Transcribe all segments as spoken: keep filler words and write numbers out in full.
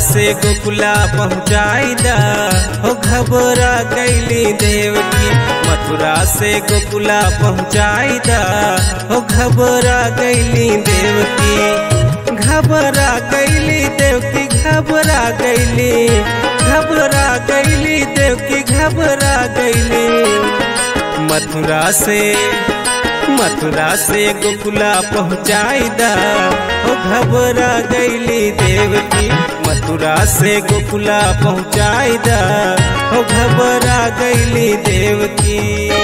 से गोकुला पहुँचाई दा हो घबरा गईली देवकी। मथुरा से गोकुला पहुँचाई दा हो घबरा गईली देवकी। घबरा गईली देवकी घबरा गईली घबरा गईली देवकी घबरा गईली। मथुरा से मथुरा से गोकुला पहुँचाई दा हो घबरा गईली देवकी। मथुरा से गोकुला पहुँचाई दा हो घबरा गईली देवकी।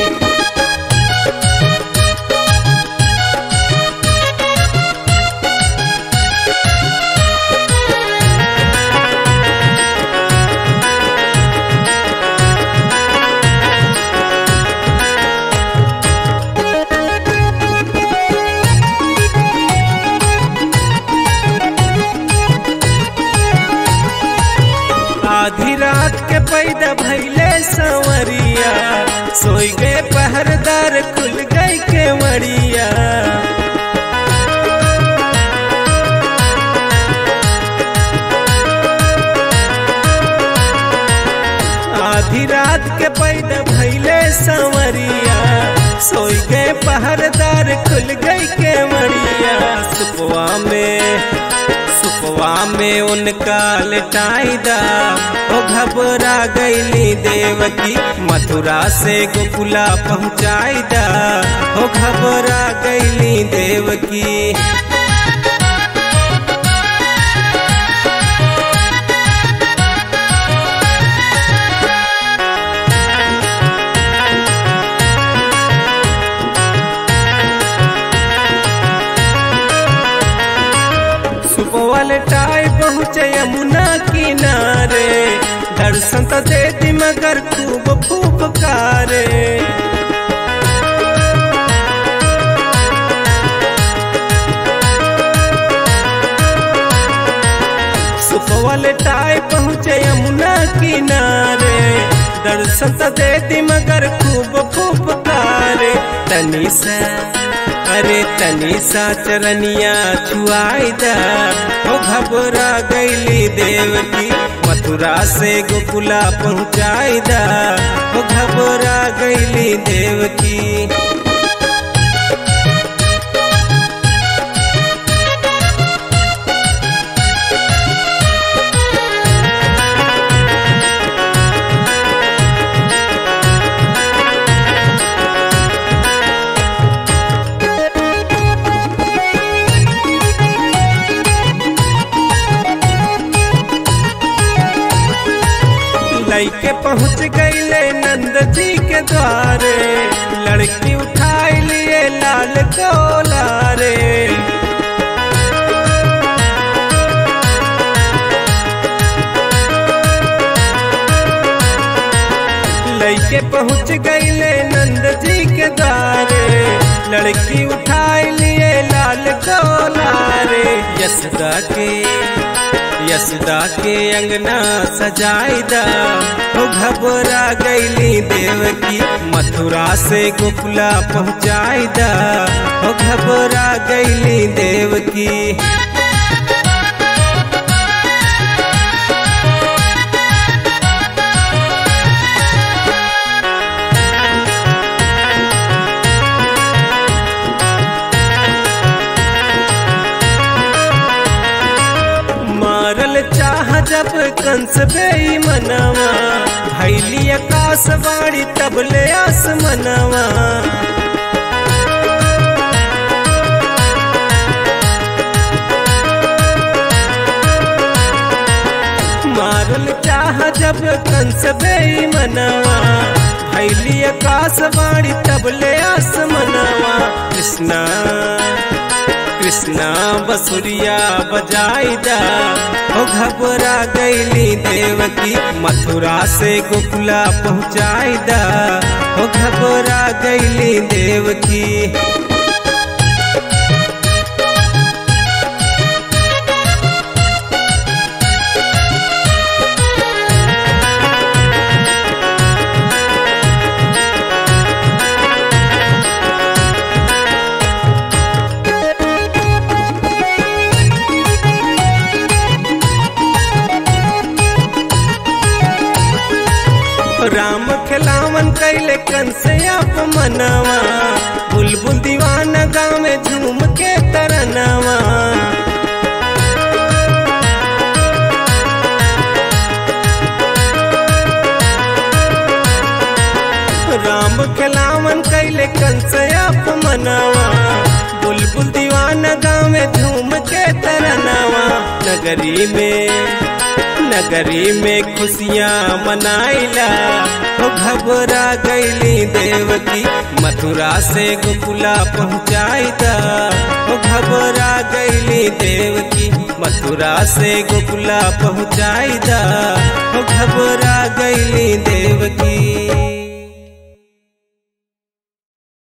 आधी रात के पैदा भैले संवरिया, सोई गए पहरदार खुल गई केवड़िया। आधी रात के पैदा भैले संवरिया, सोई गए पहरदार खुल गई केवड़िया। सुपवा में सुपवा में उनका लटाई दा हो घबरा गईली देवकी। मथुरा से गोकुला पहुँचाई दा हो घबरा गईली देवकी। लटाई पहुँचे यमुना किनारे, दर्शन तो दे दी मगर खूब फुफकारे। सुपवा लटाई पहुँचे यमुना किनारे, दर्शन तो दे दी मगर खूब फुफकारे। तनी सा अरे तनी सा चरनिया छुआई दा हो घबरा गईली देवकी। मथुरा से गोकुला पहुँचाई दा हो घबरा गईली देवकी। लड़के पहुँच गईले नंद जी के द्वारे, लड़की उठाई लिए लाल कोलारे। लड़के पहुँच गईले नंद जी के द्वारे, लड़की उठाई लिए लाल कोलारे। यशोदा के यशोदा के अंगना सजाई दा हो घबरा गईली देवकी। मथुरा से गोकुला पहुँचाई दा हो घबरा गईली देवकी। जब कंस बेई मनवा, भैली आकाश बाड़ी तबले आसमनवा। मारल चाह जब कंस बेई मनवा, भैली आकाश बाड़ी तबले आसमनवा। कृष्णा कृष्णा बसुरिया बजाई दा हो घबरा गईली देवकी। मथुरा से गोकुला पहुँचाई दा हो घबरा गईली देवकी। खिलावन कैले कंस अपमनवा बुलबुल दीवाना गाँव में झूम के तरनवा। राम खिलावन कैले कंस अपमनवा बुलबुल दीवाना गाँव में झूम के तरनवा। नगरी में नगरी में खुशियाँ मनाइला हो घबरा गईली देवकी मथुरा से गोकुला पहुँचाईदा हो घबरा गईली देवकी मथुरा से गोकुला पहुँचाईदा हो घबरा गई